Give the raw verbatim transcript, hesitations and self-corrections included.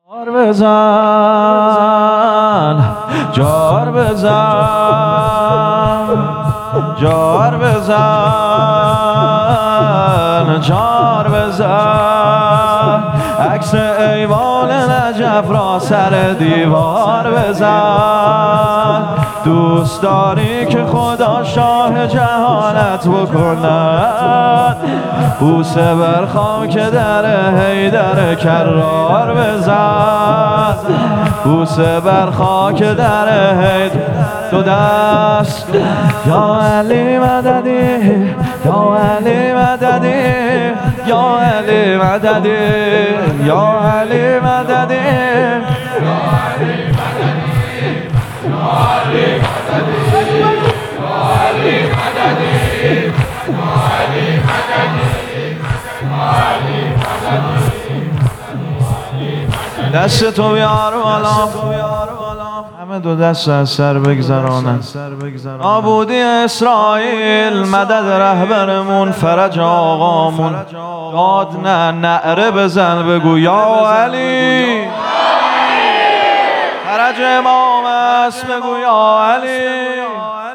جار بزن جار بزن جار بزن جار بزن عکس ایوان نجف را سر دیوار بزن دوست داری که خدا شاه جهانت بکند بوسه بر خاک در حیدر کرار بزن بوسه بر خاک در حیدر دو دست یا علی مددی یا علی مددی یا علی مددی یا علی مددی یا علی دست تو بیار بالا همه دو دست از سر بگذرانن نابودی اسرائیل مدد رهبرمون فرج آقامون داد نه نعره بزن بگو یا علی فرج امام است بگو یا علی